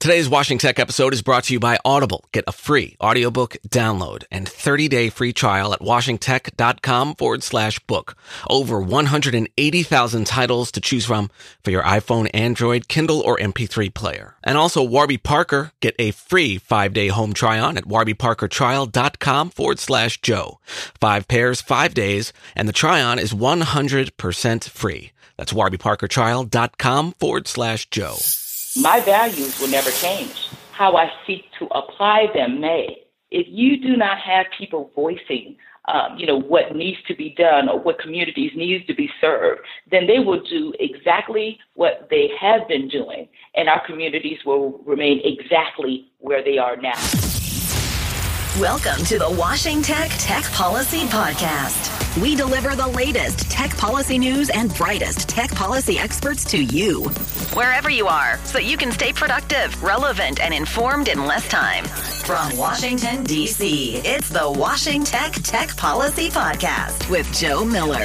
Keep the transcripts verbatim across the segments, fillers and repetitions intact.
Today's Washing Tech episode is brought to you by Audible. Get a free audiobook download and thirty-day free trial at washingtech.com forward slash book. Over one hundred eighty thousand titles to choose from for your iPhone, Android, Kindle, or M P three player. And also Warby Parker. Get a free five-day home try-on at warbyparkertrial.com forward slash Joe. Five pairs, five days, and the try-on is one hundred percent free. That's warbyparkertrial.com forward slash Joe. My values will never change. How I seek to apply them may. If you do not have people voicing, um, you know, what needs to be done or what communities needs to be served, then they will do exactly what they have been doing, and our communities will remain exactly where they are now. Welcome to the Washing Tech Tech Policy Podcast. We deliver the latest tech policy news and brightest tech policy experts to you, wherever you are, so you can stay productive, relevant, and informed in less time. From Washington, D C, it's the Washing Tech Tech Policy Podcast with Joe Miller.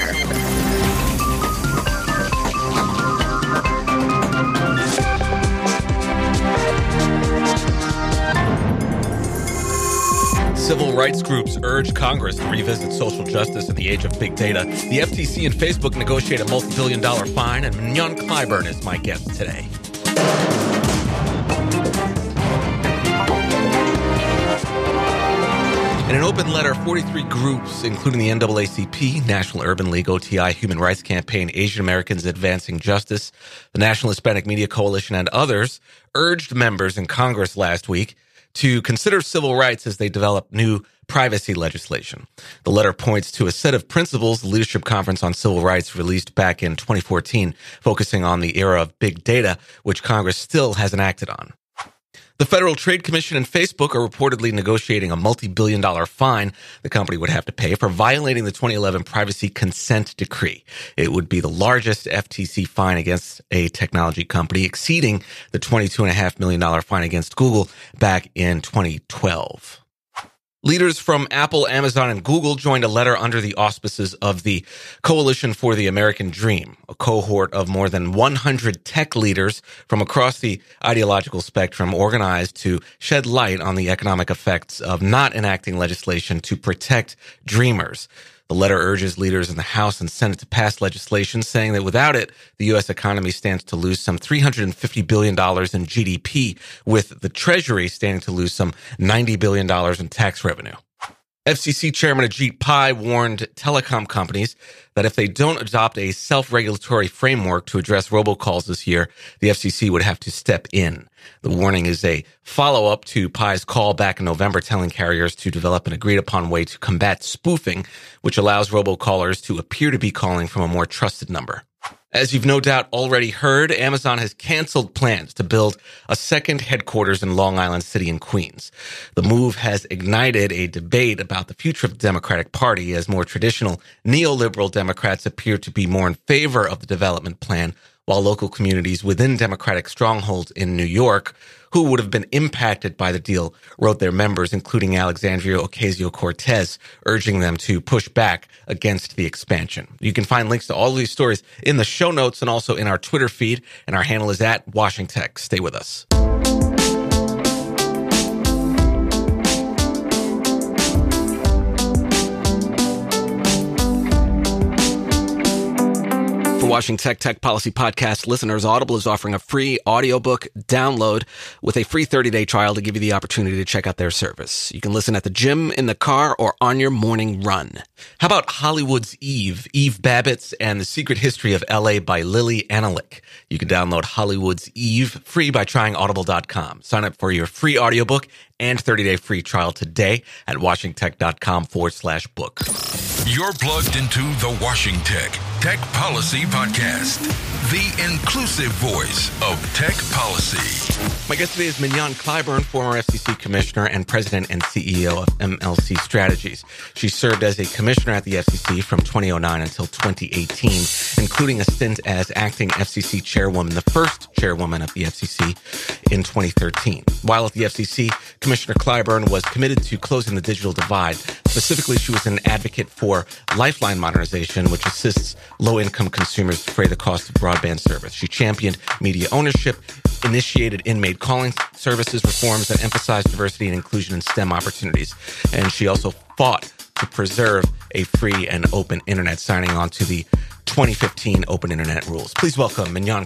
Civil rights groups urge Congress to revisit social justice in the age of big data. The F T C and Facebook negotiate a multi-billion dollar fine, and Mignon Clyburn is my guest today. In an open letter, forty-three groups, including the N double A C P, National Urban League, O T I, Human Rights Campaign, Asian Americans Advancing Justice, the National Hispanic Media Coalition, and others, urged members in Congress last week to consider civil rights as they develop new privacy legislation. The letter points to a set of principles the Leadership Conference on Civil Rights released back in twenty fourteen, focusing on the era of big data, which Congress still hasn't acted on. The Federal Trade Commission and Facebook are reportedly negotiating a multi-billion dollar fine the company would have to pay for violating the twenty eleven Privacy Consent Decree. It would be the largest F T C fine against a technology company, exceeding the twenty-two point five million dollars fine against Google back in twenty twelve. Leaders from Apple, Amazon, and Google joined a letter under the auspices of the Coalition for the American Dream, a cohort of more than one hundred tech leaders from across the ideological spectrum organized to shed light on the economic effects of not enacting legislation to protect dreamers. The letter urges leaders in the House and Senate to pass legislation saying that without it, the U S economy stands to lose some three hundred fifty billion dollars in G D P, with the Treasury standing to lose some ninety billion dollars in tax revenue. F C C Chairman Ajit Pai warned telecom companies that if they don't adopt a self-regulatory framework to address robocalls this year, the F C C would have to step in. The warning is a follow-up to Pai's call back in November telling carriers to develop an agreed-upon way to combat spoofing, which allows robocallers to appear to be calling from a more trusted number. As you've no doubt already heard, Amazon has canceled plans to build a second headquarters in Long Island City in Queens. The move has ignited a debate about the future of the Democratic Party as more traditional neoliberal Democrats appear to be more in favor of the development plan, while local communities within Democratic strongholds in New York, who would have been impacted by the deal, wrote their members, including Alexandria Ocasio-Cortez, urging them to push back against the expansion. You can find links to all of these stories in the show notes and also in our Twitter feed, and our handle is at Washing Tech. Stay with us. For Washing Tech Tech Policy Podcast listeners, Audible is offering a free audiobook download with a free thirty-day trial to give you the opportunity to check out their service. You can listen at the gym, in the car, or on your morning run. How about Hollywood's Eve, Eve Babbitt and the Secret History of L A by Lily Analik? You can download Hollywood's Eve free by trying audible dot com. Sign up for your free audiobook and thirty-day free trial today at washingtech.com forward slash book. You're plugged into the Washing Tech Tech Policy Podcast, the inclusive voice of tech policy. My guest today is Mignon Clyburn, former F C C commissioner and president and C E O of M L C Strategies. She served as a commissioner at the F C C from twenty oh nine until twenty eighteen, including a stint as acting F C C chairwoman, the first chairwoman of the F C C in twenty thirteen. While at the F C C, Commissioner Clyburn was committed to closing the digital divide. Specifically, she was an advocate for Lifeline modernization, which assists low-income consumers defray the cost of broadband service. She championed media ownership, initiated inmate calling services reforms that emphasize diversity and inclusion in STEM opportunities. And she also fought to preserve a free and open internet, signing on to the twenty fifteen Open Internet Rules. Please welcome Mignon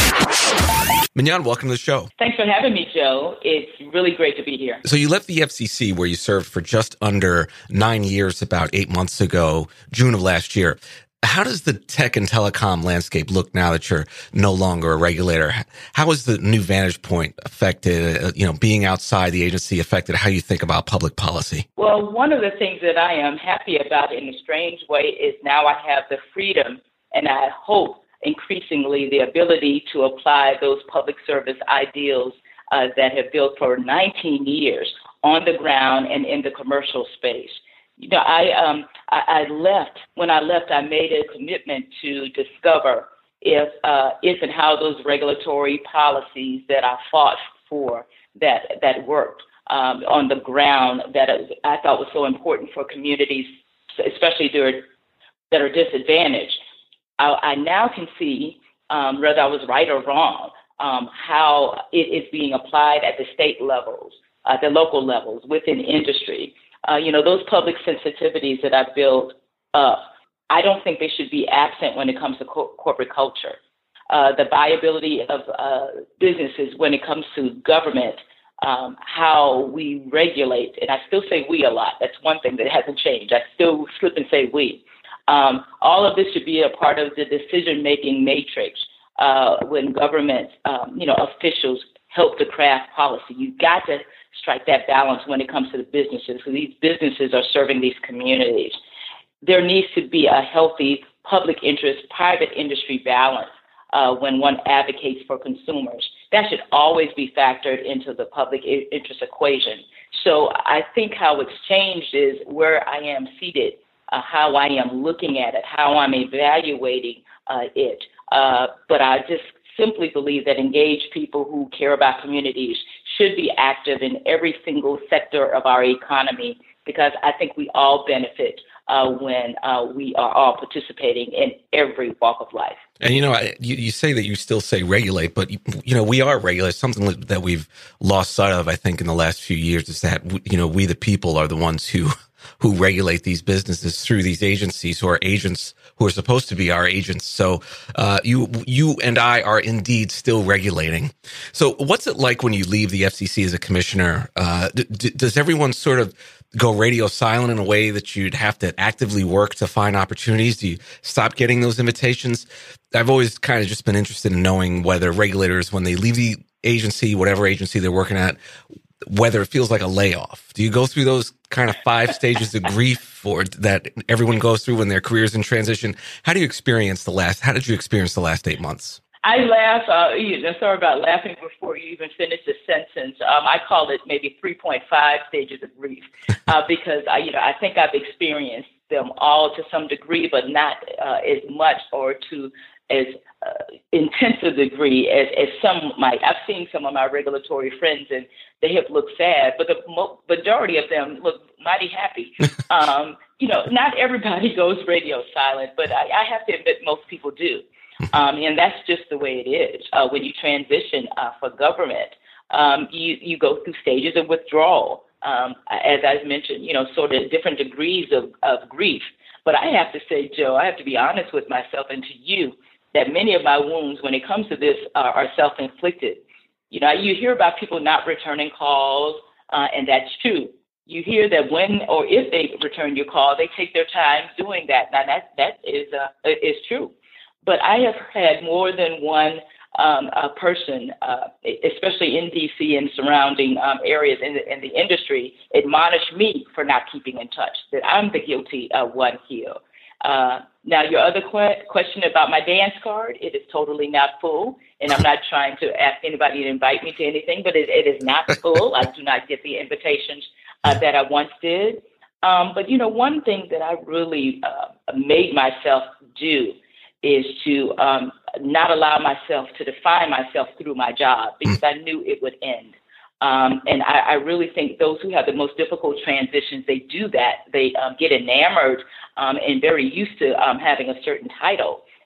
Clyburn. Mignon, welcome to the show. Thanks for having me, Joe. It's really great to be here. So you left the F C C, where you served for just under nine years about eight months ago, June of last year. How does the tech and telecom landscape look now that you're no longer a regulator? How has the new vantage point affected, uh, you know, being outside the agency affected how you think about public policy? Well, one of the things that I am happy about in a strange way is now I have the freedom, and I hope increasingly the ability to apply those public service ideals uh, that have built for nineteen years on the ground and in the commercial space. You know, I, um, I I left, when I left, I made a commitment to discover if, uh, if and how those regulatory policies that I fought for that, that worked um, on the ground that I thought was so important for communities, especially that are disadvantaged. I, I now can see, um, whether I was right or wrong, um, how it is being applied at the state levels, uh, the local levels, within industry. Uh, you know, those public sensitivities that I've built up, I don't think they should be absent when it comes to co- corporate culture. Uh, the viability of uh, businesses when it comes to government, um, how we regulate, and I still say we a lot. That's one thing that hasn't changed. I still slip and say we. Um, all of this should be a part of the decision-making matrix uh, when government, um, you know, officials help to craft policy. You've got to strike that balance when it comes to the businesses, because these businesses are serving these communities. There needs to be a healthy public interest, private industry balance uh, when one advocates for consumers. That should always be factored into the public I- interest equation. So I think how it's changed is where I am seated, uh, how I am looking at it, how I'm evaluating uh, it. Uh, but I just simply believe that engaged people who care about communities should be active in every single sector of our economy, because I think we all benefit uh, when uh, we are all participating in every walk of life. And, you know, you, you say that you still say regulate, but, you know, we are regulate. Something that we've lost sight of, I think, in the last few years is that, you know, we the people are the ones who who regulate these businesses through these agencies who are agents who are supposed to be our agents. So uh, you you and I are indeed still regulating. So what's it like when you leave the F C C as a commissioner? Uh, d- d- does everyone sort of go radio silent in a way that you'd have to actively work to find opportunities? Do you stop getting those invitations? I've always kind of just been interested in knowing whether regulators, when they leave the agency, whatever agency they're working at, whether it feels like a layoff. Do you go through those kind of five stages of grief or that everyone goes through when their career's in transition? How do you experience the last, how did you experience the last eight months? I laugh, uh, you know, sorry about laughing before you even finish the sentence. Um, I call it maybe three point five stages of grief uh, because, I, you know, I think I've experienced them all to some degree, but not uh, as much or to as uh, intense a degree as, as some might. I've seen some of my regulatory friends and they have looked sad, but the mo- majority of them look mighty happy. um, you know, not everybody goes radio silent, but I, I have to admit most people do. Um, and that's just the way it is. Uh, when you transition uh, for government, um, you, you go through stages of withdrawal. Um, as I've mentioned, you know, sort of different degrees of, of grief. But I have to say, Joe, I have to be honest with myself and to you, that many of my wounds when it comes to this uh, are self-inflicted. You know, you hear about people not returning calls, uh, and that's true. You hear that when or if they return your call, they take their time doing that. Now, that, that is, uh, is true. But I have had more than one um, uh, person, uh, especially in D C and surrounding um, areas in the, in the industry, admonish me for not keeping in touch, that I'm the guilty uh, one here. Uh, now, your other que- question about my dance card, it is totally not full, and I'm not trying to ask anybody to invite me to anything, but it, it is not full. I do not get the invitations uh, that I once did. Um, but, you know, one thing that I really uh, made myself do is to um, not allow myself to define myself through my job, because I knew it would end. Um, and I, I really think those who have the most difficult transitions, they do that. They um, get enamored um, and very used to um, having a certain title.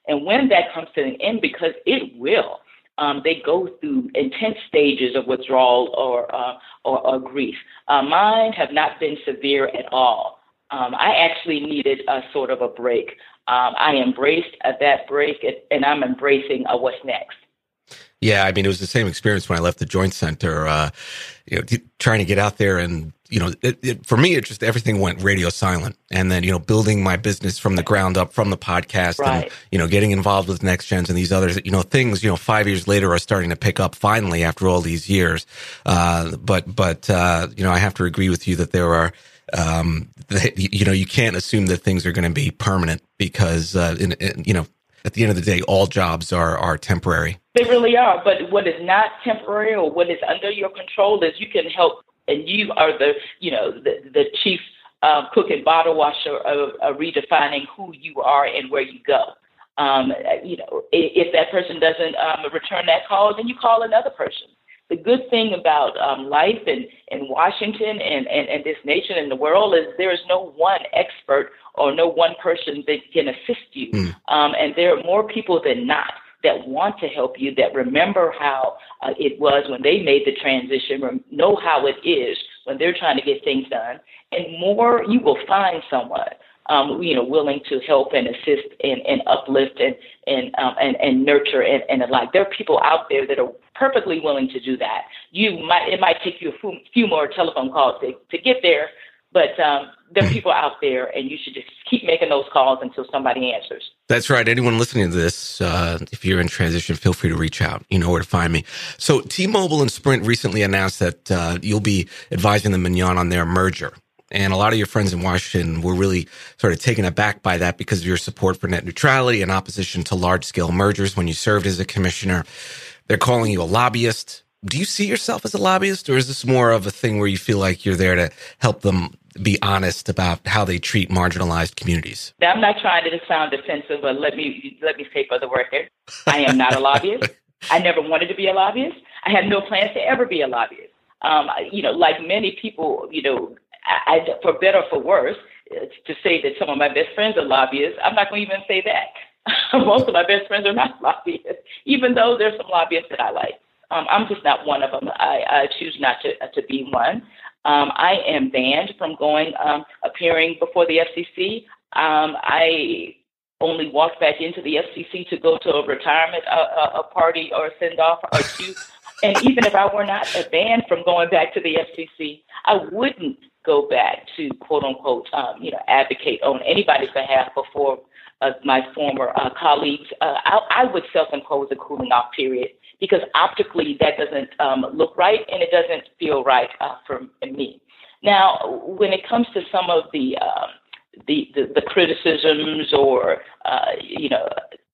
And when that comes to an end, because it will, um, they go through intense stages of withdrawal or uh, or, or grief. Uh, mine have not been severe at all. Um, I actually needed a sort of a break. Um, I embraced uh, that break, and I'm embracing uh, what's next. Yeah, I mean, it was the same experience when I left the Joint Center, uh, you know, t- trying to get out there. And, you know, it, it, for me, it just everything went radio silent. And then, you know, building my business from the ground up, from the podcast right. and, you know, getting involved with Next Gens and these others, you know, things, you know, five years later are starting to pick up finally after all these years. Uh, but, but, uh, you know, I have to agree with you that there are, um, that, you know, you can't assume that things are going to be permanent because, uh, in, in, you know, at the end of the day, all jobs are, are temporary. They really are. But what is not temporary or what is under your control is you can help, and you are the, you know, the, the chief uh, cook and bottle washer of, of redefining who you are and where you go. Um, you know, if that person doesn't um, return that call, then you call another person. The good thing about um, life in, in Washington and, and, and this nation and the world is there is no one expert or no one person that can assist you. Mm. Um, and there are more people than not that want to help you, that remember how uh, it was when they made the transition, know how it is when they're trying to get things done. And more, you will find someone, um, you know, willing to help and assist and, and uplift and and, um, and and nurture and, and the like. There are people out there that are perfectly willing to do that. You might it might take you a few more telephone calls to, to get there, but um, there are people out there, and you should just keep making those calls until somebody answers. That's right. Anyone listening to this, uh, if you're in transition, feel free to reach out. You know where to find me. So T-Mobile and Sprint recently announced that uh, you'll be advising the Mignon on their merger. And a lot of your friends in Washington were really sort of taken aback by that because of your support for net neutrality and opposition to large-scale mergers when you served as a commissioner. They're calling you a lobbyist. Do you see yourself as a lobbyist, or is this more of a thing where you feel like you're there to help them be honest about how they treat marginalized communities? I'm not trying to sound defensive, but let me let me say for the record, I am not a lobbyist. I never wanted to be a lobbyist. I have no plans to ever be a lobbyist. Um, you know, like many people, you know, I, I, for better or for worse, to say that some of my best friends are lobbyists, I'm not going to even say that. Most of my best friends are not lobbyists, even though there's some lobbyists that I like. Um, I'm just not one of them. I, I choose not to uh, to be one. Um, I am banned from going um, appearing before the F C C. Um, I only walked back into the F C C to go to a retirement uh, a party or a send off or two. And even if I were not banned from going back to the F C C, I wouldn't go back to quote unquote um, you know advocate on anybody's behalf before uh, my former uh, colleagues. Uh, I, I would self-impose a cooling off period, because optically that doesn't um, look right and it doesn't feel right uh, for me. Now, when it comes to some of the um, the, the, the criticisms or, uh, you know,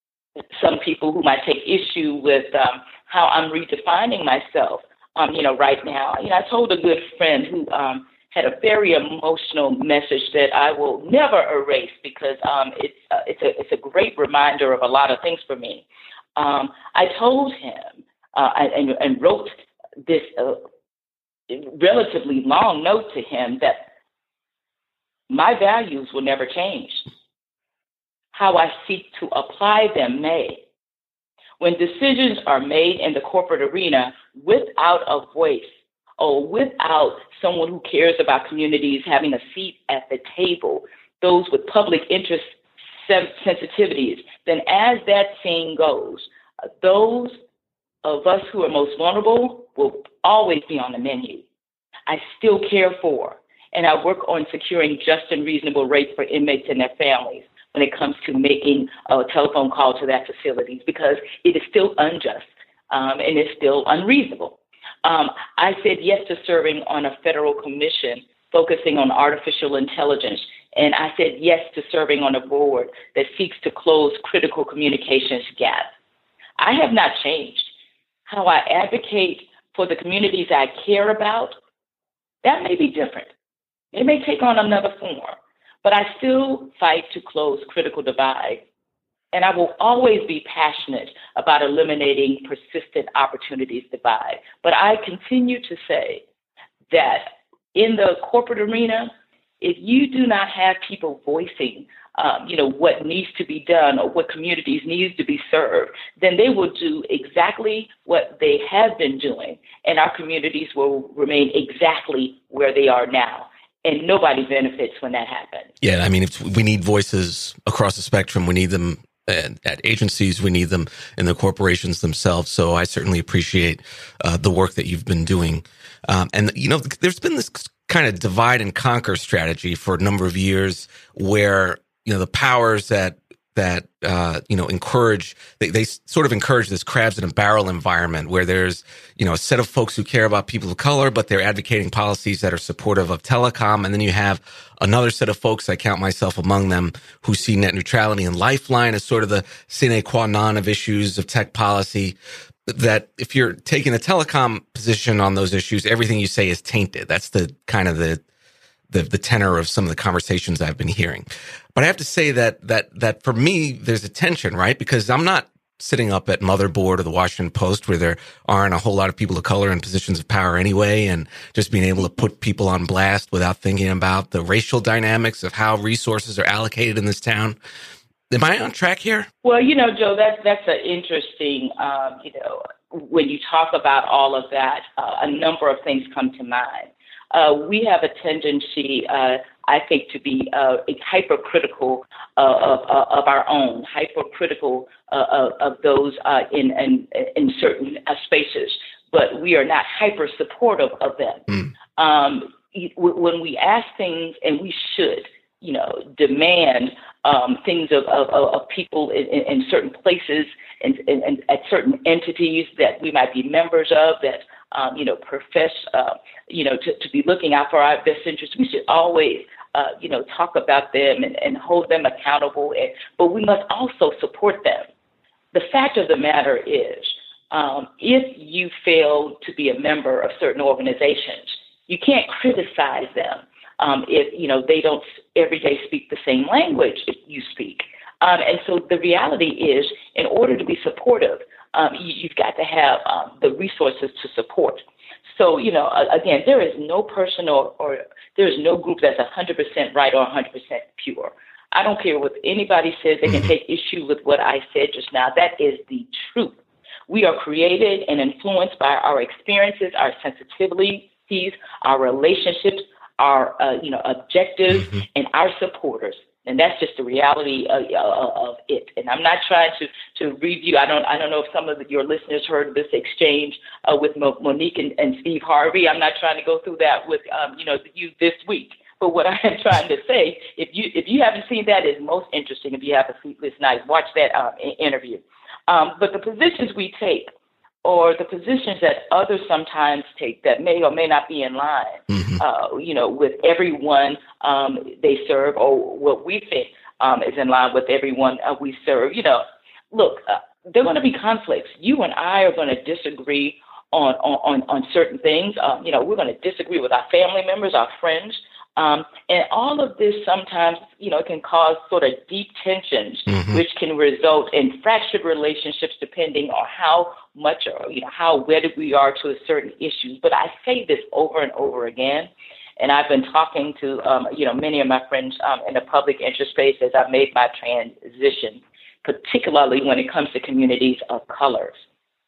some people who might take issue with um, how I'm redefining myself, um, you know, right now, you know, I told a good friend who um, had a very emotional message that I will never erase because um, it's, uh, it's, a, it's a great reminder of a lot of things for me. Um, I told him uh, and, and wrote this uh, relatively long note to him that my values will never change. How I seek to apply them may. When decisions are made in the corporate arena without a voice or without someone who cares about communities having a seat at the table, those with public interest sensitivities, then as that saying goes, those of us who are most vulnerable will always be on the menu. I still care for, and I work on securing just and reasonable rates for inmates and their families when it comes to making a telephone call to their facilities, because it is still unjust um, and it's still unreasonable. Um, I said yes to serving on a federal commission focusing on artificial intelligence. And I said yes to serving on a board that seeks to close critical communications gaps. I have not changed. How I advocate for the communities I care about, that may be different. It may take on another form, but I still fight to close critical divides. And I will always be passionate about eliminating persistent opportunities divide. But I continue to say that in the corporate arena, if you do not have people voicing um, you know, what needs to be done or what communities needs to be served, then they will do exactly what they have been doing, and our communities will remain exactly where they are now. And nobody benefits when that happens. Yeah, I mean, if we need voices across the spectrum. We need them at, at agencies. We need them in the corporations themselves. So I certainly appreciate uh, the work that you've been doing. Um, and, you know, there's been this kind of divide and conquer strategy for a number of years where, you know, the powers that that, uh, you know, encourage, they, they sort of encourage this crabs in a barrel environment where there's, you know, a set of folks who care about people of color, but they're advocating policies that are supportive of telecom. And then you have another set of folks, I count myself among them, who see net neutrality and Lifeline as sort of the sine qua non of issues of tech policy. That if you're taking a telecom position on those issues, everything you say is tainted. That's the kind of the, the, the tenor of some of the conversations I've been hearing. But I have to say that, that, that for me, there's a tension, right? Because I'm not sitting up at Motherboard or the Washington Post where there aren't a whole lot of people of color in positions of power anyway. And just being able to put people on blast without thinking about the racial dynamics of how resources are allocated in this town. Am I on track here? Well, you know, Joe, that's, that's an interesting, um, you know, when you talk about all of that, uh, a number of things come to mind. Uh, we have a tendency, uh, I think, to be uh, hypercritical uh, of, uh, of our own, hypercritical uh, of, of those uh, in, in in certain uh, spaces, but we are not hyper supportive of them. Mm. Um, when we ask things, and we should, you know, demand um, things of, of, of people in, in certain places and, and, and at certain entities that we might be members of that. Um, you know, profess, uh, you know, to, to be looking out for our best interests. We should always, uh, you know, talk about them and, and hold them accountable, and, but we must also support them. The fact of the matter is, um, if you fail to be a member of certain organizations, you can't criticize them um, if, you know, they don't every day speak the same language that you speak. Um, and so the reality is, in order to be supportive, Um, you, you've got to have um, the resources to support. So, you know, again, there is no person or, or there is no group that's one hundred percent right or one hundred percent pure. I don't care what anybody says. They can take issue with what I said just now. That is the truth. We are created and influenced by our experiences, our sensitivities, our relationships, our, uh, you know, objectives, mm-hmm. and our supporters. And that's just the reality of, of it. And I'm not trying to, to review. I don't I don't know if some of your listeners heard this exchange uh, with Monique and, and Steve Harvey. I'm not trying to go through that with um, you know you this week. But what I am trying to say, if you if you haven't seen that, is most interesting. If you have a sleepless night, watch that uh, interview. Um, but the positions we take, or the positions that others sometimes take that may or may not be in line, mm-hmm. uh, you know, with everyone um, they serve, or what we think um, is in line with everyone uh, we serve. You know, look, uh, there are going to be conflicts. You and I are going to disagree on on, on certain things. Um, you know, we're going to disagree with our family members, our friends. Um, and all of this sometimes, you know, can cause sort of deep tensions, mm-hmm. which can result in fractured relationships depending on how much or, you know, how wedded we are to a certain issue. But I say this over and over again, and I've been talking to, um, you know, many of my friends um, in the public interest space as I made my transition, particularly when it comes to communities of colors.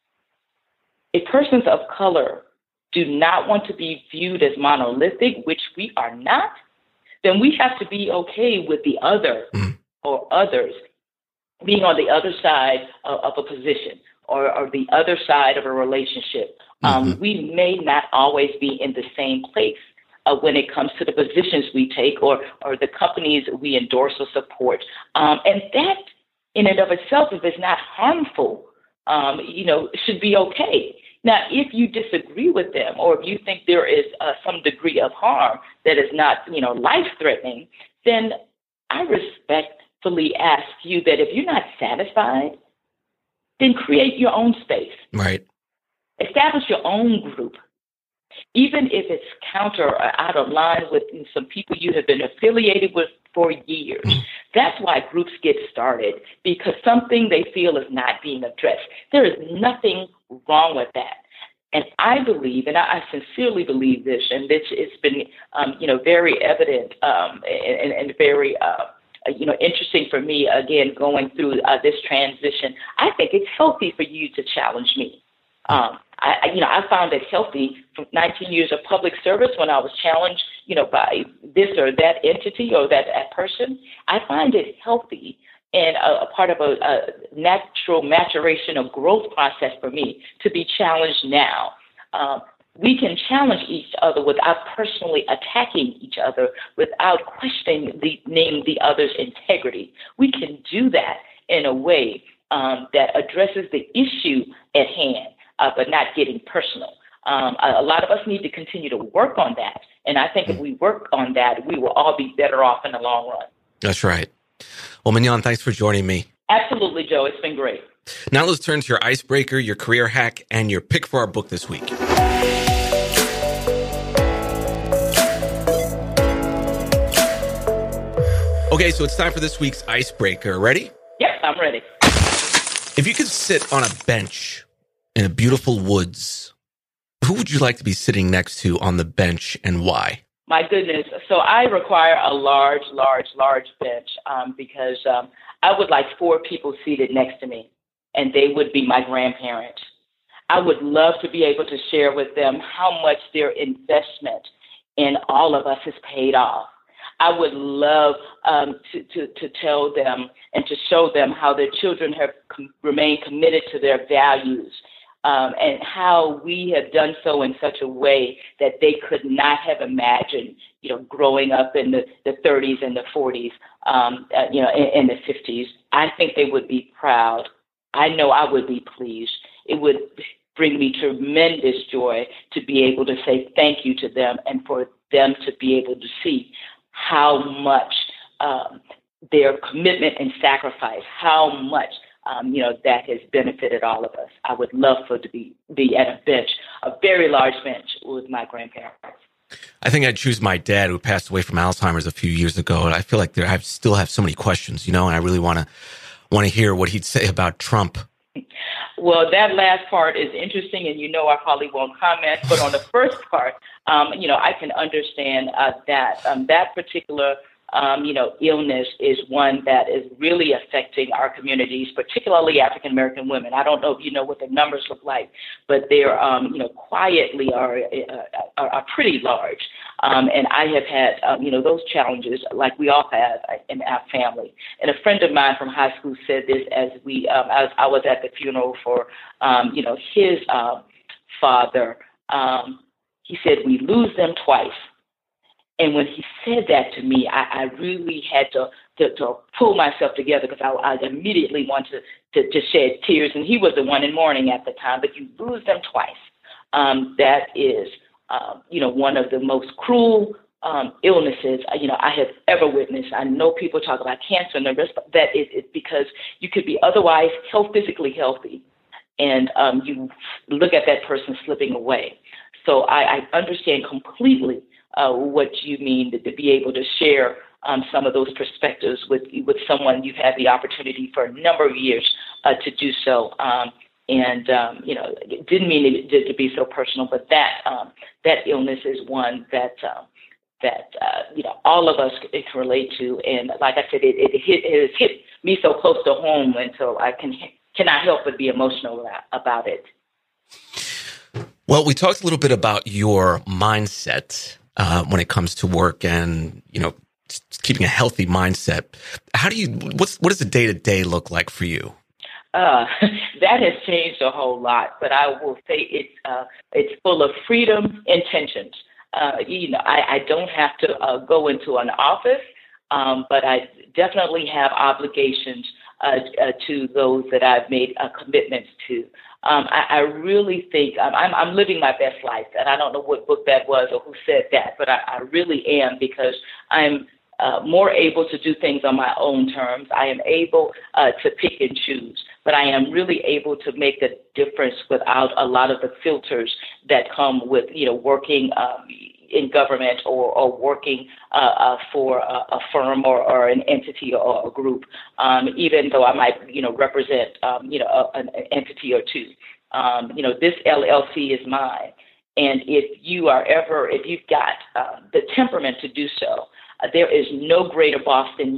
If persons of color do not want to be viewed as monolithic, which we are not, then we have to be okay with the other mm. or others being on the other side of, of a position or, or the other side of a relationship. Mm-hmm. Um, we may not always be in the same place uh, when it comes to the positions we take or, or the companies we endorse or support. Um, and that in and of itself, if it's not harmful, um, you know, should be okay. Now, if you disagree with them or if you think there is uh, some degree of harm that is not, you know, life-threatening, then I respectfully ask you that if you're not satisfied, then create your own space. Right. Establish your own group. Even if it's counter or out of line with some people you have been affiliated with for years. That's why groups get started, because something they feel is not being addressed. There is nothing wrong with that. And I believe, and I, I sincerely believe this, and this it's been, um, you know, very evident um, and, and very uh, uh, you know, interesting for me, again, going through uh, this transition. I think it's healthy for you to challenge me. Um, I, I, you know, I found it healthy for nineteen years of public service when I was challenged, you know, by this or that entity or that, that person. I find it healthy and a, a part of a, a natural maturation or growth process for me to be challenged now. Um, we can challenge each other without personally attacking each other, without questioning the name the other's integrity. We can do that in a way um, that addresses the issue at hand. Uh, but not getting personal. Um, a, a lot of us need to continue to work on that. And I think if we work on that, we will all be better off in the long run. That's right. Well, Mignon, thanks for joining me. Absolutely, Joe. It's been great. Now let's turn to your icebreaker, your career hack, and your pick for our book this week. Okay, so it's time for this week's icebreaker. Ready? Yep, I'm ready. If you could sit on a bench in a beautiful woods, who would you like to be sitting next to on the bench and why? My goodness. So I require a large, large, large bench um, because um, I would like four people seated next to me, and they would be my grandparents. I would love to be able to share with them how much their investment in all of us has paid off. I would love um, to, to, to tell them and to show them how their children have com- remained committed to their values. Um, and how we have done so in such a way that they could not have imagined, you know, growing up in the, the thirties and the forties, um, uh, you know, in, in the fifties. I think they would be proud. I know I would be pleased. It would bring me tremendous joy to be able to say thank you to them and for them to be able to see how much um, their commitment and sacrifice, how much Um, you know, that has benefited all of us. I would love for to be, be at a bench, a very large bench with my grandparents. I think I'd choose my dad, who passed away from Alzheimer's a few years ago. And I feel like there, I still have so many questions, you know, and I really want to want to hear what he'd say about Trump. Well, that last part is interesting, and you know I probably won't comment. But on the first part, um, you know, I can understand uh, that um, that particular Um, you know, illness is one that is really affecting our communities, particularly African American women. I don't know if you know what the numbers look like, but they're, um, you know, quietly are, uh, are, are pretty large. Um, and I have had, um, you know, those challenges like we all have in our family. And a friend of mine from high school said this as we, um, as I was at the funeral for, um, you know, his uh, father. Um, he said, we lose them twice. And when he said that to me, I, I really had to, to, to pull myself together because I, I immediately wanted to, to, to shed tears. And he was the one in mourning at the time, but you lose them twice. Um, that is, uh, you know, one of the most cruel um, illnesses, you know, I have ever witnessed. I know people talk about cancer and the rest, but that is it because you could be otherwise health, physically healthy, and um, you look at that person slipping away. So I, I understand completely Uh, what you mean to, to be able to share um, some of those perspectives with with someone you've had the opportunity for a number of years uh, to do so. Um, and, um, you know, didn't mean it to, to be so personal, but that um, that illness is one that, um, that uh, you know, all of us can relate to. And like I said, it, it, hit, it has hit me so close to home, and so I can, cannot help but be emotional about it. Well, we talked a little bit about your mindset Uh, when it comes to work and, you know, keeping a healthy mindset. How do you, what's, what does the day to day look like for you? Uh, that has changed a whole lot, but I will say it's, uh, it's full of freedom intentions. Uh, you know, I, I don't have to uh, go into an office, um, but I definitely have obligations uh, uh, to those that I've made uh, commitments to. Um, I, I really think um, I'm, I'm living my best life, and I don't know what book that was or who said that, but I, I really am because I'm uh, more able to do things on my own terms. I am able uh, to pick and choose, but I am really able to make a difference without a lot of the filters that come with, you know, working um, in government or, or working uh, uh, for a, a firm or, or an entity or a group, um, even though I might, you know, represent, um, you know, a, an entity or two. Um, you know, this L L C is mine. And if you are ever, if you've got uh, the temperament to do so, uh, there is no greater boss than you.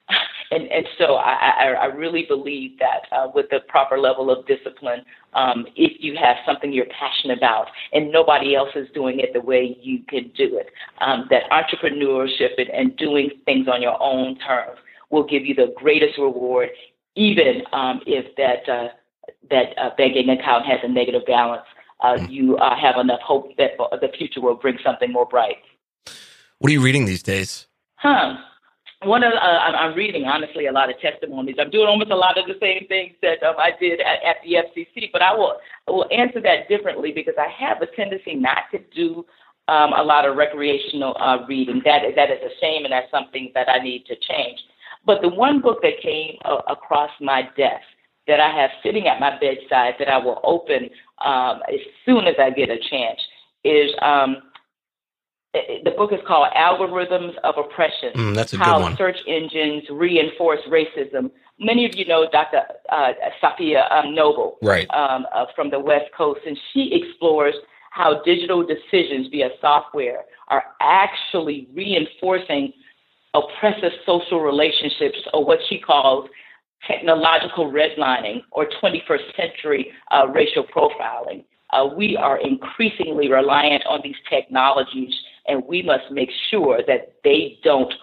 And, and so I, I, I really believe that uh, with the proper level of discipline, um, if you have something you're passionate about and nobody else is doing it the way you can do it, um, that entrepreneurship and, and doing things on your own terms will give you the greatest reward, even um, if that uh, that uh, banking account has a negative balance. Uh, you uh, have enough hope that the future will bring something more bright. What are you reading these days? Huh. One of uh, I'm reading, honestly, a lot of testimonies. I'm doing almost a lot of the same things that um, I did at, at the F C C, but I will I will answer that differently because I have a tendency not to do um, a lot of recreational uh, reading. That that is a shame, and that's something that I need to change. But the one book that came uh, across my desk that I have sitting at my bedside that I will open um, as soon as I get a chance is. Um, The book is called Algorithms of Oppression, mm, that's a good How one. Search Engines Reinforce Racism. Many of you know Doctor Uh, Safiya um, Noble right. um, uh, from the West Coast, and she explores how digital decisions via software are actually reinforcing oppressive social relationships, or what she calls technological redlining or twenty-first century uh, racial profiling. Uh, we are increasingly reliant on these technologies, and we must make sure that they don't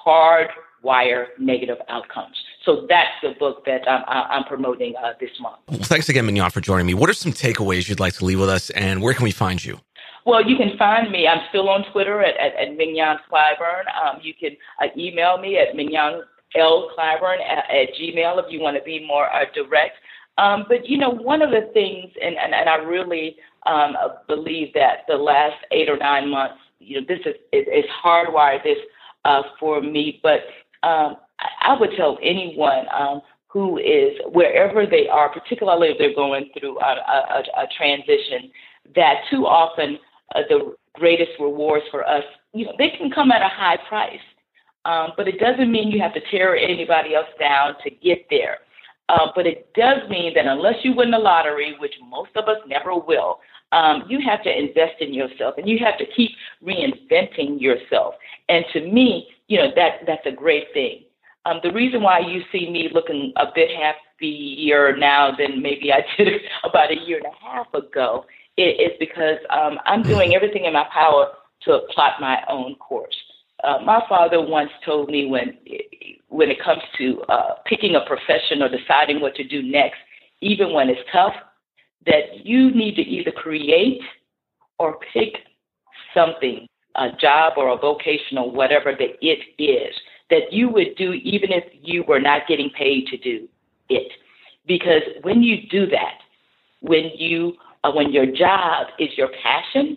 hardwire negative outcomes. So that's the book that I'm, I'm promoting uh, this month. Well, thanks again, Mignon, for joining me. What are some takeaways you'd like to leave with us, and where can we find you? Well, you can find me. I'm still on Twitter at, at, at Mignon Clyburn. Um, you can uh, email me at Mignon L. Clyburn at, at Gmail if you want to be more uh, direct. Um, but, you know, one of the things, and, and, and I really um, believe that the last eight or nine months, you know, this is, is, is hardwired this uh, for me. But um, I, I would tell anyone um, who is, wherever they are, particularly if they're going through a, a, a transition, that too often uh, the greatest rewards for us, you know, they can come at a high price. Um, but it doesn't mean you have to tear anybody else down to get there. Uh, but it does mean that unless you win the lottery, which most of us never will, um, you have to invest in yourself and you have to keep reinventing yourself. And to me, you know, that that's a great thing. Um, the reason why you see me looking a bit happier now than maybe I did about a year and a half ago is, is because um, I'm doing everything in my power to plot my own course. Uh, my father once told me when when it comes to uh, picking a profession or deciding what to do next, even when it's tough, that you need to either create or pick something, a job or a vocational, whatever the it is, that you would do even if you were not getting paid to do it. Because when you do that, when you uh, when your job is your passion,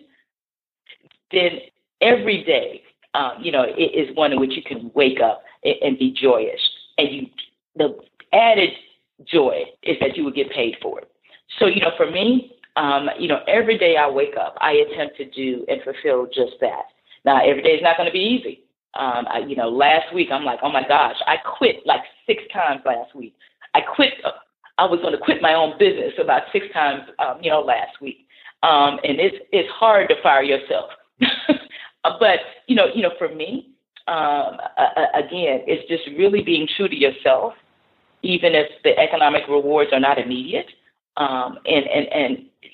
then every day, Uh, you know, it is one in which you can wake up and, and be joyous. And you, the added joy is that you would get paid for it. So, you know, for me, um, you know, every day I wake up, I attempt to do and fulfill just that. Now, every day is not going to be easy. Um, I, you know, last week, I'm like, oh, my gosh, I quit like six times last week. I quit. Uh, I was going to quit my own business about six times, um, you know, last week. Um, and it's it's hard to fire yourself. But, you know, you know, for me, um, uh, again, it's just really being true to yourself, even if the economic rewards are not immediate. Um, and, and, and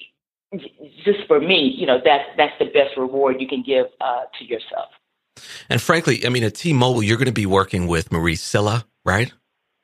just for me, you know, that's, that's the best reward you can give uh, to yourself. And frankly, I mean, at T-Mobile, you're going to be working with Marie Silla, right?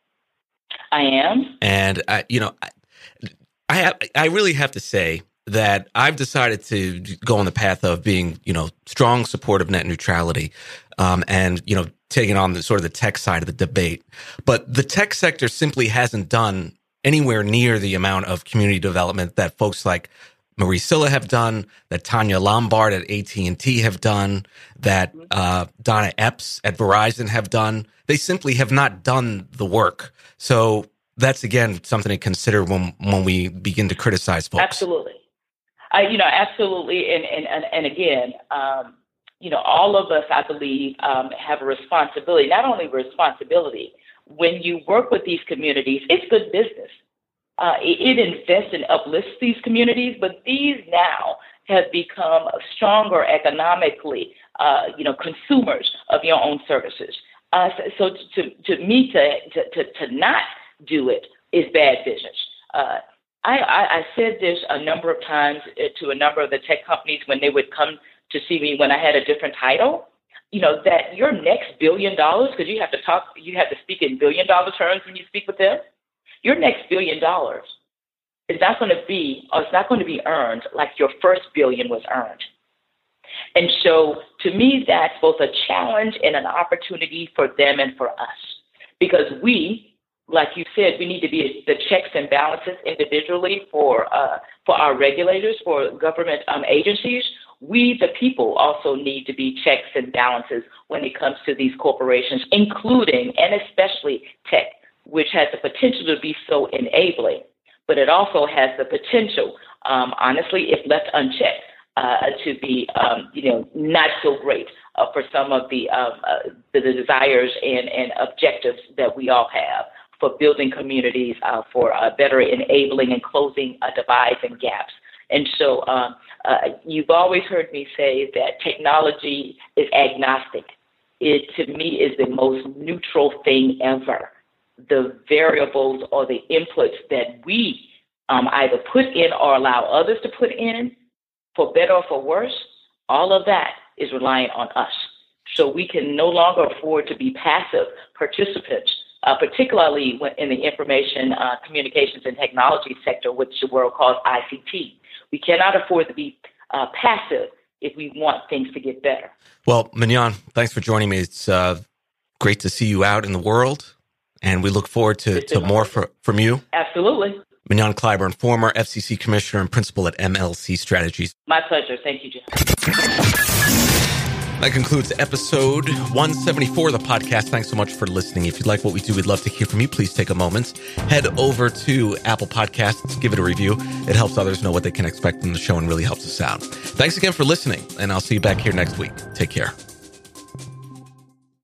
I am. And, I, you know, I, I, have, I really have to say that I've decided to go on the path of being, you know, strong support of net neutrality, um, and, you know, taking on the sort of the tech side of the debate. But the tech sector simply hasn't done anywhere near the amount of community development that folks like Marie Silla have done, that Tanya Lombard at A T and T have done, that uh, Donna Epps at Verizon have done. They simply have not done the work. So that's, again, something to consider when when we begin to criticize folks. Absolutely. Uh, you know, absolutely. And, and, and, and again, um, you know, all of us, I believe, um, have a responsibility, not only responsibility. When you work with these communities, it's good business. Uh, it, it invests and uplifts these communities, but these now have become stronger economically, uh, you know, consumers of your own services. Uh, so, so to, to me, to, to, to not do it is bad business. Uh, I, I, I said this a number of times to a number of the tech companies when they would come to see me when I had a different title, you know, that your next billion dollars, because you have to talk, you have to speak in billion dollar terms when you speak with them, your next billion dollars is not going to be, or it's not going to be earned like your first billion was earned. And so to me, that's both a challenge and an opportunity for them and for us, because we, like you said, we need to be the checks and balances individually for uh, for our regulators, for government um, agencies. We, the people, also need to be checks and balances when it comes to these corporations, including and especially tech, which has the potential to be so enabling, but it also has the potential, um, honestly, if left unchecked, uh, to be, um, you know, not so great uh, for some of the, um, uh, the the desires and, and objectives that we all have for building communities, uh, for uh, better enabling and closing uh, divides and gaps. And so um, uh, you've always heard me say that technology is agnostic. It, to me, is the most neutral thing ever. The variables or the inputs that we um, either put in or allow others to put in, for better or for worse, all of that is reliant on us. So we can no longer afford to be passive participants, Uh, particularly when in the information, uh, communications, and technology sector, which the world calls I C T. We cannot afford to be uh, passive if we want things to get better. Well, Mignon, thanks for joining me. It's uh, great to see you out in the world, and we look forward to, to more for, from you. Absolutely. Mignon Clyburn, former F C C commissioner and principal at M L C Strategies. My pleasure. Thank you, Jeff. That concludes episode one seventy-four of the podcast. Thanks so much for listening. If you like what we do, we'd love to hear from you. Please take a moment, head over to Apple Podcasts, give it a review. It helps others know what they can expect from the show and really helps us out. Thanks again for listening, and I'll see you back here next week. Take care.